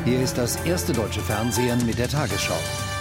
Hier ist das erste deutsche Fernsehen mit der Tagesschau.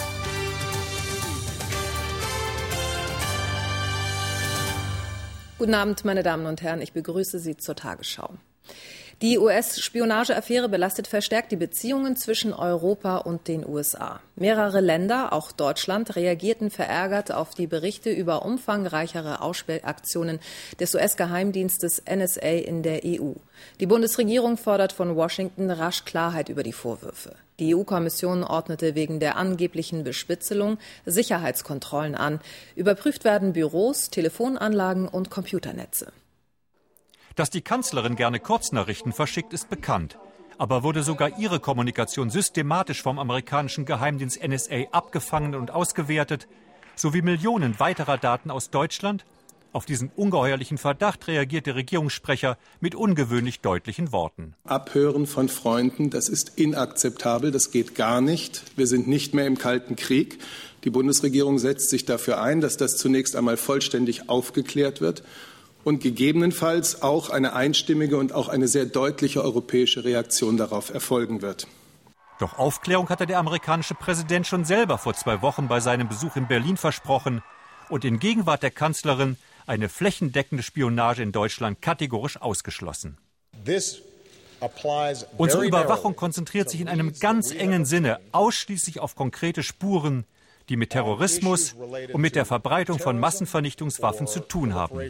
Guten Abend, meine Damen und Herren, ich begrüße Sie zur Tagesschau. Die US-Spionageaffäre belastet verstärkt die Beziehungen zwischen Europa und den USA. Mehrere Länder, auch Deutschland, reagierten verärgert auf die Berichte über umfangreichere Ausspähaktionen des US-Geheimdienstes NSA in der EU. Die Bundesregierung fordert von Washington rasch Klarheit über die Vorwürfe. Die EU-Kommission ordnete wegen der angeblichen Bespitzelung Sicherheitskontrollen an. Überprüft werden Büros, Telefonanlagen und Computernetze. Dass die Kanzlerin gerne Kurznachrichten verschickt, ist bekannt. Aber wurde sogar ihre Kommunikation systematisch vom amerikanischen Geheimdienst NSA abgefangen und ausgewertet, sowie Millionen weiterer Daten aus Deutschland? Auf diesen ungeheuerlichen Verdacht reagiert der Regierungssprecher mit ungewöhnlich deutlichen Worten. Abhören von Freunden, das ist inakzeptabel, das geht gar nicht. Wir sind nicht mehr im Kalten Krieg. Die Bundesregierung setzt sich dafür ein, dass das zunächst einmal vollständig aufgeklärt wird und gegebenenfalls auch eine einstimmige und auch eine sehr deutliche europäische Reaktion darauf erfolgen wird. Doch Aufklärung hatte der amerikanische Präsident schon selber vor 2 Wochen bei seinem Besuch in Berlin versprochen und in Gegenwart der Kanzlerin eine flächendeckende Spionage in Deutschland kategorisch ausgeschlossen. Unsere Überwachung konzentriert sich in einem ganz engen Sinne ausschließlich auf konkrete Spuren, die mit Terrorismus und mit der Verbreitung von Massenvernichtungswaffen zu tun haben.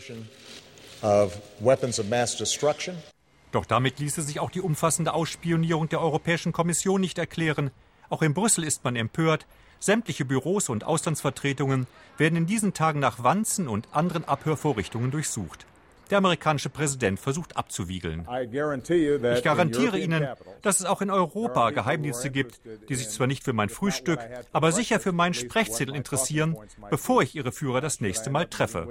Doch damit ließe sich auch die umfassende Ausspionierung der Europäischen Kommission nicht erklären. Auch in Brüssel ist man empört. Sämtliche Büros und Auslandsvertretungen werden in diesen Tagen nach Wanzen und anderen Abhörvorrichtungen durchsucht. Der amerikanische Präsident versucht abzuwiegeln. Ich garantiere Ihnen, dass es auch in Europa Geheimdienste gibt, die sich zwar nicht für mein Frühstück, aber sicher für meinen Sprechzettel interessieren, bevor ich ihre Führer das nächste Mal treffe.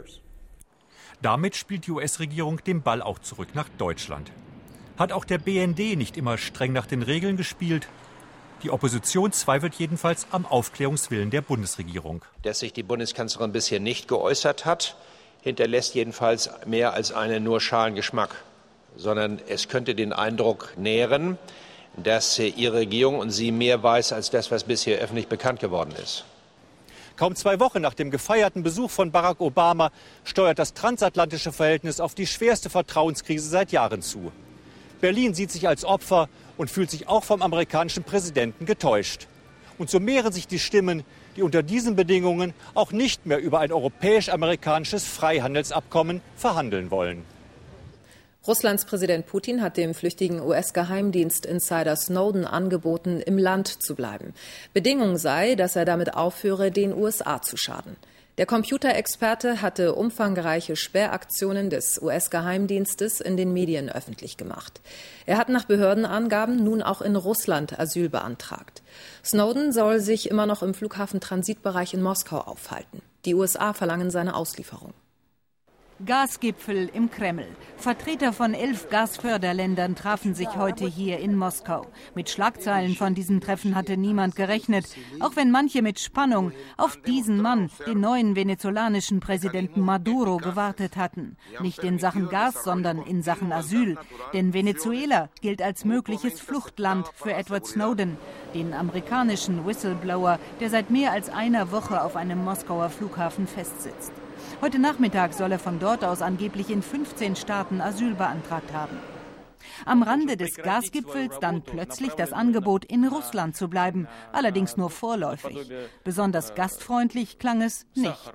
Damit spielt die US-Regierung den Ball auch zurück nach Deutschland. Hat auch der BND nicht immer streng nach den Regeln gespielt? Die Opposition zweifelt jedenfalls am Aufklärungswillen der Bundesregierung. Dass sich die Bundeskanzlerin bisher nicht geäußert hat, hinterlässt jedenfalls mehr als einen nur schalen Geschmack, sondern es könnte den Eindruck nähren, dass ihre Regierung und sie mehr weiß als das, was bisher öffentlich bekannt geworden ist. Kaum 2 Wochen nach dem gefeierten Besuch von Barack Obama steuert das transatlantische Verhältnis auf die schwerste Vertrauenskrise seit Jahren zu. Berlin sieht sich als Opfer und fühlt sich auch vom amerikanischen Präsidenten getäuscht. Und so mehren sich die Stimmen, die unter diesen Bedingungen auch nicht mehr über ein europäisch-amerikanisches Freihandelsabkommen verhandeln wollen. Russlands Präsident Putin hat dem flüchtigen US-Geheimdienst-Insider Snowden angeboten, im Land zu bleiben. Bedingung sei, dass er damit aufhöre, den USA zu schaden. Der Computerexperte hatte umfangreiche Sperraktionen des US-Geheimdienstes in den Medien öffentlich gemacht. Er hat nach Behördenangaben nun auch in Russland Asyl beantragt. Snowden soll sich immer noch im Flughafentransitbereich in Moskau aufhalten. Die USA verlangen seine Auslieferung. Gasgipfel im Kreml. Vertreter von 11 Gasförderländern trafen sich heute hier in Moskau. Mit Schlagzeilen von diesem Treffen hatte niemand gerechnet, auch wenn manche mit Spannung auf diesen Mann, den neuen venezolanischen Präsidenten Maduro, gewartet hatten. Nicht in Sachen Gas, sondern in Sachen Asyl. Denn Venezuela gilt als mögliches Fluchtland für Edward Snowden, den amerikanischen Whistleblower, der seit mehr als einer Woche auf einem Moskauer Flughafen festsitzt. Heute Nachmittag soll er von dort aus angeblich in 15 Staaten Asyl beantragt haben. Am Rande des Gasgipfels dann plötzlich das Angebot, in Russland zu bleiben, allerdings nur vorläufig. Besonders gastfreundlich klang es nicht.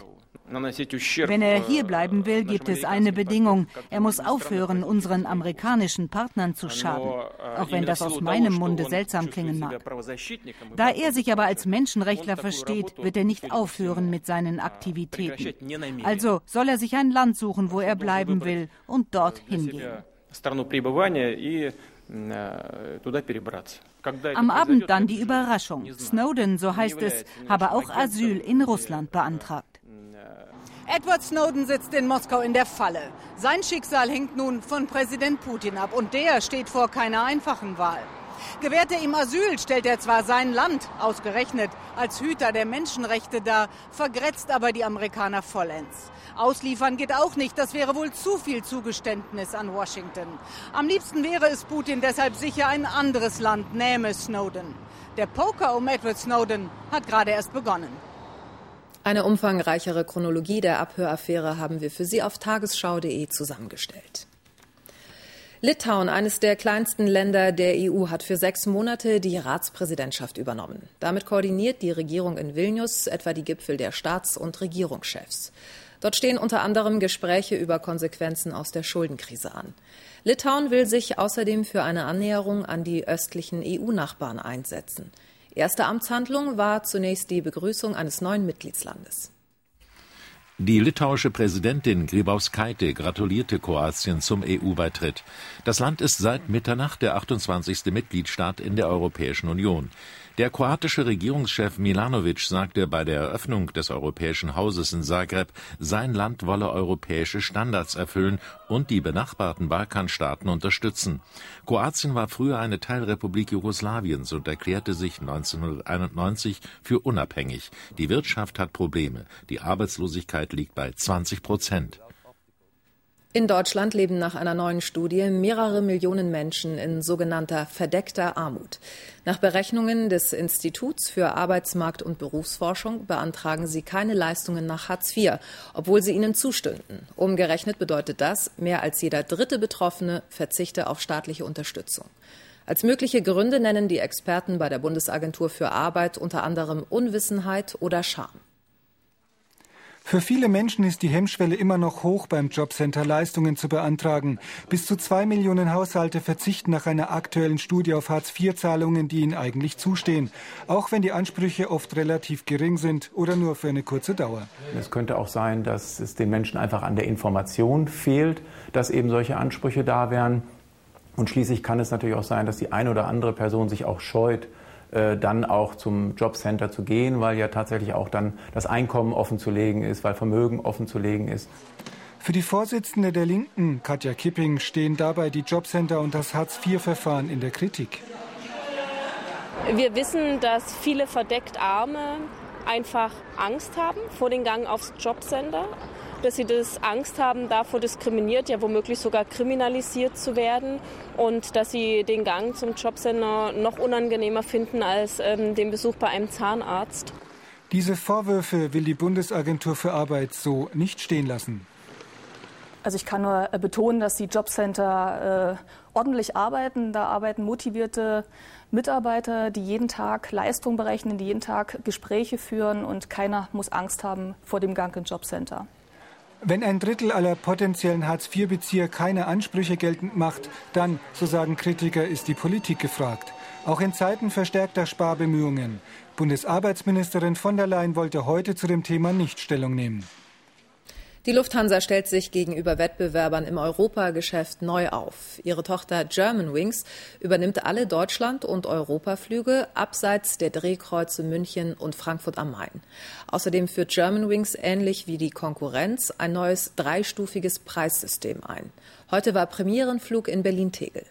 Wenn er hier bleiben will, gibt es eine Bedingung. Er muss aufhören, unseren amerikanischen Partnern zu schaden. Auch wenn das aus meinem Munde seltsam klingen mag. Da er sich aber als Menschenrechtler versteht, wird er nicht aufhören mit seinen Aktivitäten. Also soll er sich ein Land suchen, wo er bleiben will und dort hingehen. Am Abend dann die Überraschung. Snowden, so heißt es, habe auch Asyl in Russland beantragt. Edward Snowden sitzt in Moskau in der Falle. Sein Schicksal hängt nun von Präsident Putin ab und der steht vor keiner einfachen Wahl. Gewährt er ihm Asyl, stellt er zwar sein Land, ausgerechnet, als Hüter der Menschenrechte dar, vergrätzt aber die Amerikaner vollends. Ausliefern geht auch nicht, das wäre wohl zu viel Zugeständnis an Washington. Am liebsten wäre es Putin deshalb sicher ein anderes Land nähme Snowden. Der Poker um Edward Snowden hat gerade erst begonnen. Eine umfangreichere Chronologie der Abhöraffäre haben wir für Sie auf tagesschau.de zusammengestellt. Litauen, eines der kleinsten Länder der EU, hat für 6 Monate die Ratspräsidentschaft übernommen. Damit koordiniert die Regierung in Vilnius etwa die Gipfel der Staats- und Regierungschefs. Dort stehen unter anderem Gespräche über Konsequenzen aus der Schuldenkrise an. Litauen will sich außerdem für eine Annäherung an die östlichen EU-Nachbarn einsetzen. Erste Amtshandlung war zunächst die Begrüßung eines neuen Mitgliedslandes. Die litauische Präsidentin Grybauskaitė gratulierte Kroatien zum EU-Beitritt. Das Land ist seit Mitternacht der 28. Mitgliedstaat in der Europäischen Union. Der kroatische Regierungschef Milanović sagte bei der Eröffnung des Europäischen Hauses in Zagreb, sein Land wolle europäische Standards erfüllen und die benachbarten Balkanstaaten unterstützen. Kroatien war früher eine Teilrepublik Jugoslawiens und erklärte sich 1991 für unabhängig. Die Wirtschaft hat Probleme. Die Arbeitslosigkeit liegt bei 20%. In Deutschland leben nach einer neuen Studie mehrere Millionen Menschen in sogenannter verdeckter Armut. Nach Berechnungen des Instituts für Arbeitsmarkt- und Berufsforschung beantragen sie keine Leistungen nach Hartz IV, obwohl sie ihnen zustünden. Umgerechnet bedeutet das, mehr als jeder dritte Betroffene verzichte auf staatliche Unterstützung. Als mögliche Gründe nennen die Experten bei der Bundesagentur für Arbeit unter anderem Unwissenheit oder Scham. Für viele Menschen ist die Hemmschwelle immer noch hoch, beim Jobcenter Leistungen zu beantragen. Bis zu 2 Millionen Haushalte verzichten nach einer aktuellen Studie auf Hartz-IV-Zahlungen, die ihnen eigentlich zustehen. Auch wenn die Ansprüche oft relativ gering sind oder nur für eine kurze Dauer. Es könnte auch sein, dass es den Menschen einfach an der Information fehlt, dass eben solche Ansprüche da wären. Und schließlich kann es natürlich auch sein, dass die eine oder andere Person sich auch scheut, dann auch zum Jobcenter zu gehen, weil ja tatsächlich auch dann das Einkommen offenzulegen ist, weil Vermögen offenzulegen ist. Für die Vorsitzende der Linken, Katja Kipping, stehen dabei die Jobcenter und das Hartz-IV-Verfahren in der Kritik. Wir wissen, dass viele verdeckt Arme einfach Angst haben vor dem Gang aufs Jobcenter, dass sie Angst haben, davor diskriminiert, ja womöglich sogar kriminalisiert zu werden und dass sie den Gang zum Jobcenter noch unangenehmer finden als den Besuch bei einem Zahnarzt. Diese Vorwürfe will die Bundesagentur für Arbeit so nicht stehen lassen. Also ich kann nur betonen, dass die Jobcenter ordentlich arbeiten. Da arbeiten motivierte Mitarbeiter, die jeden Tag Leistung berechnen, die jeden Tag Gespräche führen und keiner muss Angst haben vor dem Gang ins Jobcenter. Wenn ein Drittel aller potenziellen Hartz-IV-Bezieher keine Ansprüche geltend macht, dann, so sagen Kritiker, ist die Politik gefragt. Auch in Zeiten verstärkter Sparbemühungen. Bundesarbeitsministerin von der Leyen wollte heute zu dem Thema nicht Stellung nehmen. Die Lufthansa stellt sich gegenüber Wettbewerbern im Europageschäft neu auf. Ihre Tochter Germanwings übernimmt alle Deutschland- und Europaflüge abseits der Drehkreuze München und Frankfurt am Main. Außerdem führt Germanwings ähnlich wie die Konkurrenz ein neues 3-stufiges Preissystem ein. Heute war Premierenflug in Berlin-Tegel.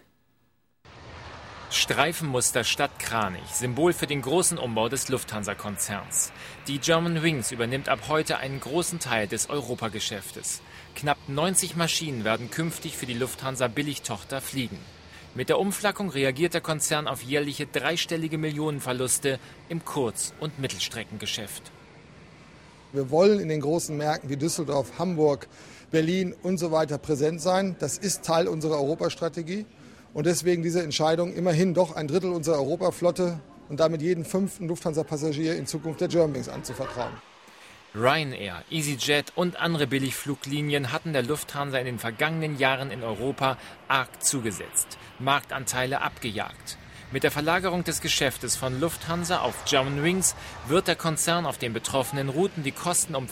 Streifenmuster statt Kranich, Symbol für den großen Umbau des Lufthansa-Konzerns. Die Germanwings übernimmt ab heute einen großen Teil des Europageschäftes. Knapp 90 Maschinen werden künftig für die Lufthansa-Billigtochter fliegen. Mit der Umflackung reagiert der Konzern auf jährliche 3-stellige Millionenverluste im Kurz- und Mittelstreckengeschäft. Wir wollen in den großen Märkten wie Düsseldorf, Hamburg, Berlin und so weiter präsent sein. Das ist Teil unserer Europastrategie. Und deswegen diese Entscheidung, immerhin doch ein Drittel unserer Europaflotte und damit jeden 5. Lufthansa-Passagier in Zukunft der Germanwings anzuvertrauen. Ryanair, EasyJet und andere Billigfluglinien hatten der Lufthansa in den vergangenen Jahren in Europa arg zugesetzt, Marktanteile abgejagt. Mit der Verlagerung des Geschäftes von Lufthansa auf Germanwings wird der Konzern auf den betroffenen Routen die Kosten um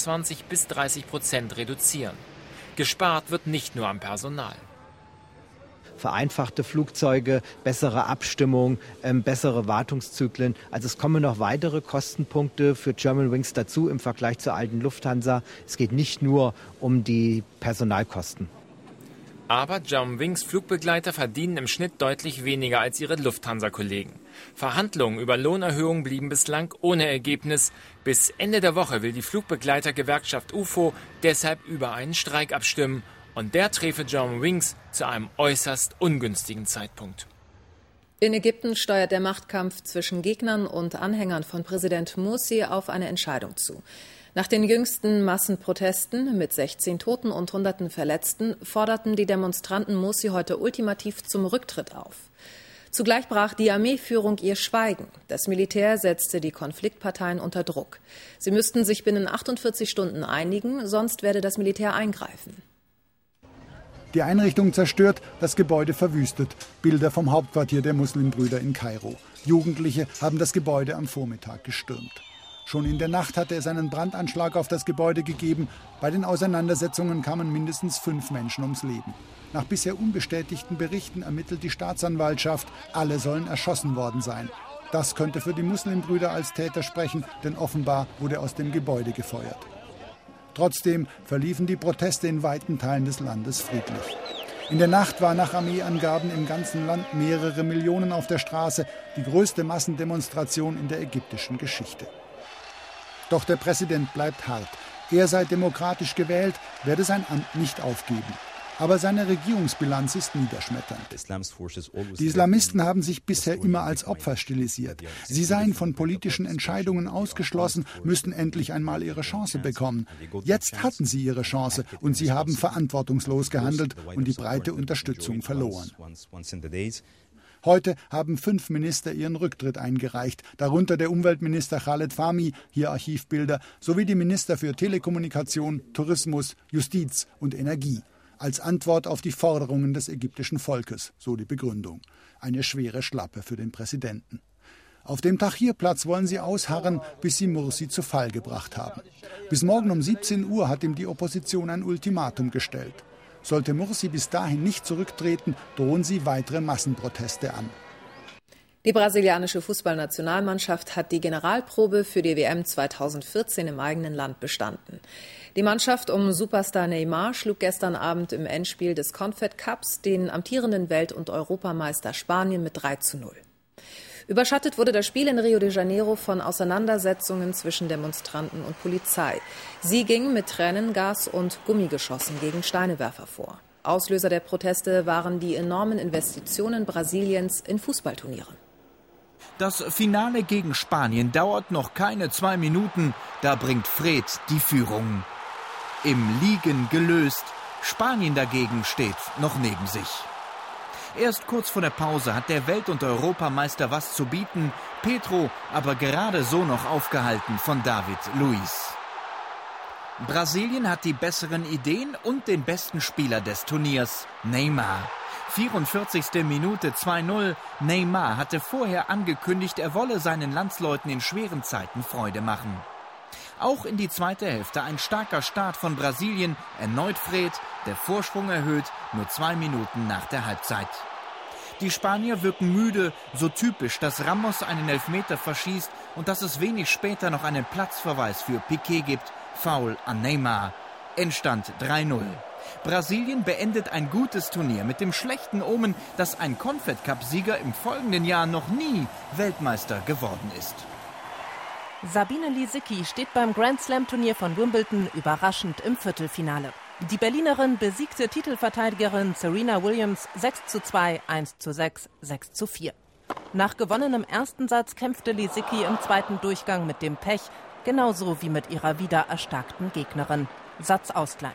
25-30% reduzieren. Gespart wird nicht nur am Personal. Vereinfachte Flugzeuge, bessere Abstimmung, bessere Wartungszyklen. Also es kommen noch weitere Kostenpunkte für Germanwings dazu im Vergleich zur alten Lufthansa. Es geht nicht nur um die Personalkosten. Aber Germanwings Flugbegleiter verdienen im Schnitt deutlich weniger als ihre Lufthansa-Kollegen. Verhandlungen über Lohnerhöhungen blieben bislang ohne Ergebnis. Bis Ende der Woche will die Flugbegleitergewerkschaft UFO deshalb über einen Streik abstimmen. Und der träfe Germanwings zu einem äußerst ungünstigen Zeitpunkt. In Ägypten steuert der Machtkampf zwischen Gegnern und Anhängern von Präsident Mursi auf eine Entscheidung zu. Nach den jüngsten Massenprotesten mit 16 Toten und Hunderten Verletzten forderten die Demonstranten Mursi heute ultimativ zum Rücktritt auf. Zugleich brach die Armeeführung ihr Schweigen. Das Militär setzte die Konfliktparteien unter Druck. Sie müssten sich binnen 48 Stunden einigen, sonst werde das Militär eingreifen. Die Einrichtung zerstört, das Gebäude verwüstet. Bilder vom Hauptquartier der Muslimbrüder in Kairo. Jugendliche haben das Gebäude am Vormittag gestürmt. Schon in der Nacht hatte es einen Brandanschlag auf das Gebäude gegeben. Bei den Auseinandersetzungen kamen mindestens 5 Menschen ums Leben. Nach bisher unbestätigten Berichten ermittelt die Staatsanwaltschaft, alle sollen erschossen worden sein. Das könnte für die Muslimbrüder als Täter sprechen, denn offenbar wurde aus dem Gebäude gefeuert. Trotzdem verliefen die Proteste in weiten Teilen des Landes friedlich. In der Nacht waren nach Armeeangaben im ganzen Land mehrere Millionen auf der Straße, die größte Massendemonstration in der ägyptischen Geschichte. Doch der Präsident bleibt hart. Er sei demokratisch gewählt, werde sein Amt nicht aufgeben. Aber seine Regierungsbilanz ist niederschmetternd. Die Islamisten haben sich bisher immer als Opfer stilisiert. Sie seien von politischen Entscheidungen ausgeschlossen, müssten endlich einmal ihre Chance bekommen. Jetzt hatten sie ihre Chance und sie haben verantwortungslos gehandelt und die breite Unterstützung verloren. Heute haben 5 Minister ihren Rücktritt eingereicht, darunter der Umweltminister Khaled Fahmy, hier Archivbilder, sowie die Minister für Telekommunikation, Tourismus, Justiz und Energie. Als Antwort auf die Forderungen des ägyptischen Volkes, so die Begründung. Eine schwere Schlappe für den Präsidenten. Auf dem Tahrir-Platz wollen sie ausharren, bis sie Mursi zu Fall gebracht haben. Bis morgen um 17 Uhr hat ihm die Opposition ein Ultimatum gestellt. Sollte Mursi bis dahin nicht zurücktreten, drohen sie weitere Massenproteste an. Die brasilianische Fußballnationalmannschaft hat die Generalprobe für die WM 2014 im eigenen Land bestanden. Die Mannschaft um Superstar Neymar schlug gestern Abend im Endspiel des Confed Cups den amtierenden Welt- und Europameister Spanien mit 3:0. Überschattet wurde das Spiel in Rio de Janeiro von Auseinandersetzungen zwischen Demonstranten und Polizei. Sie gingen mit Tränengas und Gummigeschossen gegen Steinewerfer vor. Auslöser der Proteste waren die enormen Investitionen Brasiliens in Fußballturniere. Das Finale gegen Spanien dauert noch keine 2 Minuten. Da bringt Fred die Führung. Im Liegen gelöst. Spanien dagegen steht noch neben sich. Erst kurz vor der Pause hat der Welt- und Europameister was zu bieten. Pedro aber gerade so noch aufgehalten von David Luiz. Brasilien hat die besseren Ideen und den besten Spieler des Turniers, Neymar. 44. Minute 2:0. Neymar hatte vorher angekündigt, er wolle seinen Landsleuten in schweren Zeiten Freude machen. Auch in die zweite Hälfte ein starker Start von Brasilien. Erneut Fred, der Vorsprung erhöht, nur 2 Minuten nach der Halbzeit. Die Spanier wirken müde, so typisch, dass Ramos einen Elfmeter verschießt und dass es wenig später noch einen Platzverweis für Piqué gibt. Foul an Neymar. Endstand 3:0. Brasilien beendet ein gutes Turnier mit dem schlechten Omen, dass ein Confed-Cup-Sieger im folgenden Jahr noch nie Weltmeister geworden ist. Sabine Lisicki steht beim Grand-Slam-Turnier von Wimbledon überraschend im Viertelfinale. Die Berlinerin besiegte Titelverteidigerin Serena Williams 6:2, 1:6, 6:4. Nach gewonnenem ersten Satz kämpfte Lisicki im zweiten Durchgang mit dem Pech, genauso wie mit ihrer wieder erstarkten Gegnerin. Satzausgleich.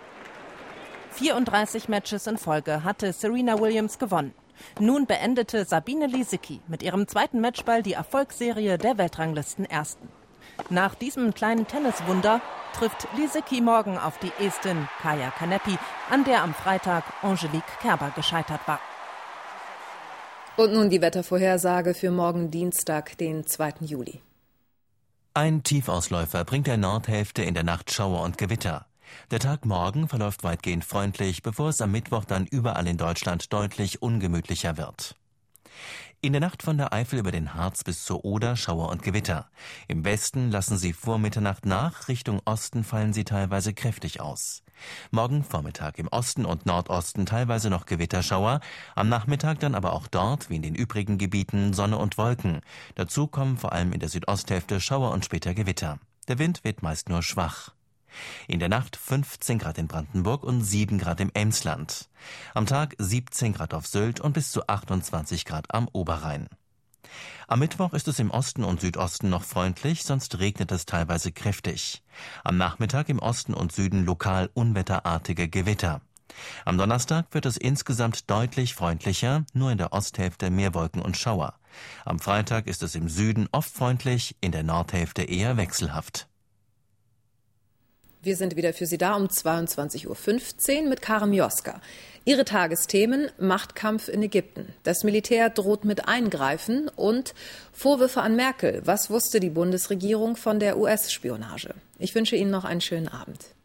34 Matches in Folge hatte Serena Williams gewonnen. Nun beendete Sabine Lisicki mit ihrem zweiten Matchball die Erfolgsserie der Weltranglistenersten. Nach diesem kleinen Tenniswunder trifft Lisicki morgen auf die Estin Kaia Kanepi, an der am Freitag Angelique Kerber gescheitert war. Und nun die Wettervorhersage für morgen Dienstag, den 2. Juli. Ein Tiefausläufer bringt der Nordhälfte in der Nacht Schauer und Gewitter. Der Tag morgen verläuft weitgehend freundlich, bevor es am Mittwoch dann überall in Deutschland deutlich ungemütlicher wird. In der Nacht von der Eifel über den Harz bis zur Oder Schauer und Gewitter. Im Westen lassen sie vor Mitternacht nach, Richtung Osten fallen sie teilweise kräftig aus. Morgen Vormittag im Osten und Nordosten teilweise noch Gewitterschauer, am Nachmittag dann aber auch dort, wie in den übrigen Gebieten, Sonne und Wolken. Dazu kommen vor allem in der Südosthälfte Schauer und später Gewitter. Der Wind weht meist nur schwach. In der Nacht 15 Grad in Brandenburg und 7 Grad im Emsland. Am Tag 17 Grad auf Sylt und bis zu 28 Grad am Oberrhein. Am Mittwoch ist es im Osten und Südosten noch freundlich, sonst regnet es teilweise kräftig. Am Nachmittag im Osten und Süden lokal unwetterartige Gewitter. Am Donnerstag wird es insgesamt deutlich freundlicher, nur in der Osthälfte mehr Wolken und Schauer. Am Freitag ist es im Süden oft freundlich, in der Nordhälfte eher wechselhaft. Wir sind wieder für Sie da um 22.15 Uhr mit Karin Mioska. Ihre Tagesthemen: Machtkampf in Ägypten. Das Militär droht mit Eingreifen und Vorwürfe an Merkel. Was wusste die Bundesregierung von der US-Spionage? Ich wünsche Ihnen noch einen schönen Abend.